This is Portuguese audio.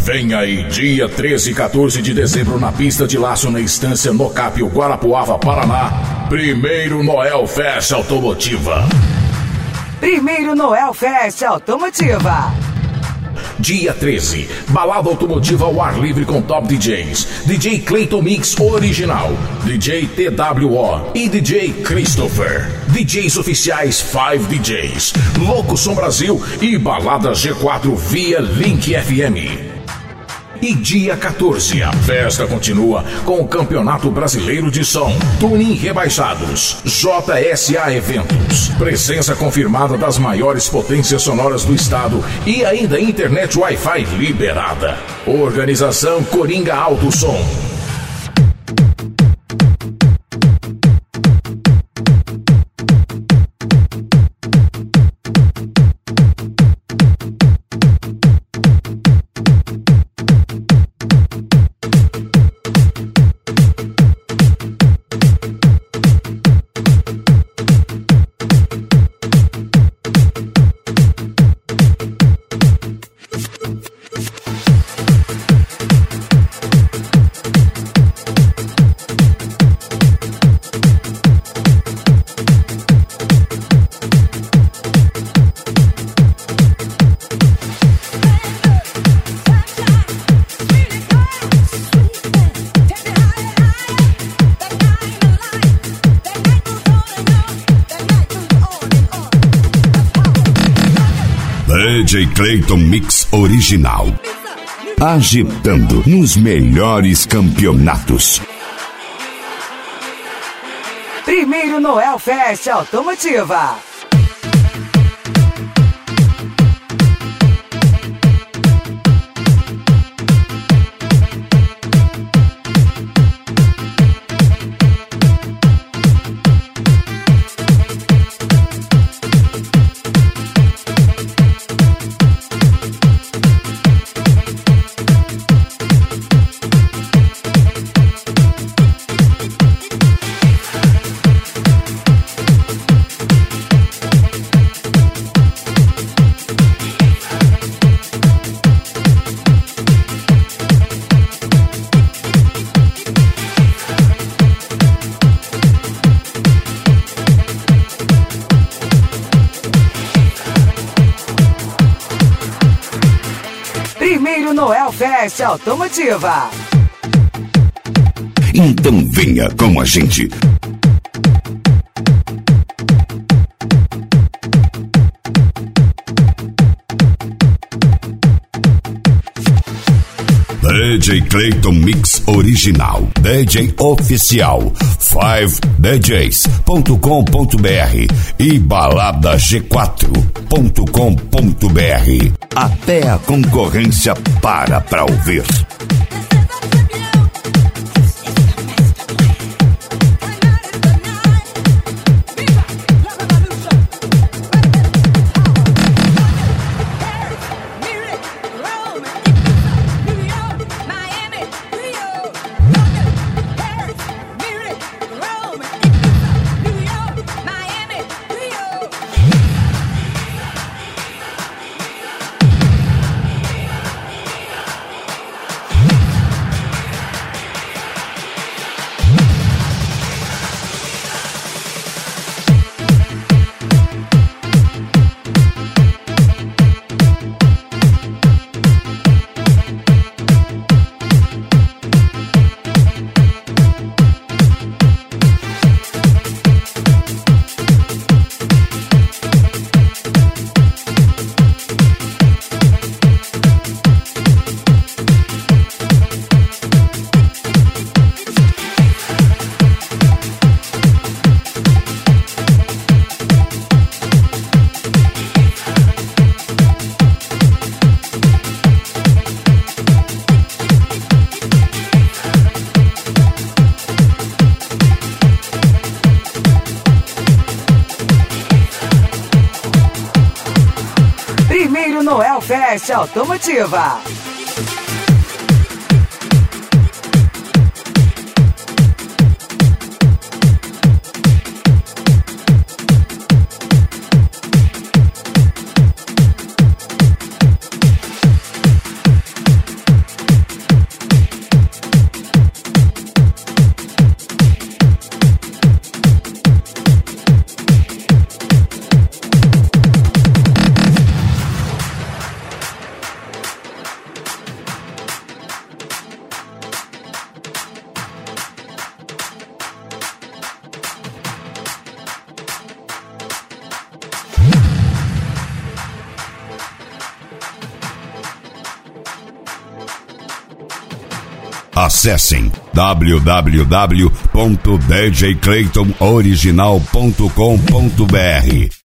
Vem aí, dia 13 e 14 de dezembro, na pista de laço, na Estância Nocápio, Guarapuava, Paraná. Primeiro Noel Fest Automotiva. Primeiro Noel Fest Automotiva. Dia 13, balada automotiva ao ar livre com top DJs. DJ Clayton Mix Original, DJ TWO e DJ Christopher. DJs oficiais 5 DJs, Louco Som Brasil e balada G4 via Link FM. E dia 14, a festa continua com o Campeonato Brasileiro de Som, Tuning Rebaixados, JSA Eventos. Presença confirmada das maiores potências sonoras do estado e ainda internet Wi-Fi liberada. Organização Coringa Alto Som. DJ Clayton Mix Original, agitando nos melhores campeonatos. Primeiro Noel Fest Automotiva. Primeiro Noel Fest Automotiva. Então venha com a gente. DJ Clayton Mix Original, DJ Oficial, 5DJs.com.br e baladaG4.com.br. Até a concorrência para ouvir. Primeiro Noel Fest Automotiva. Acessem www.djclaytonoriginal.com.br.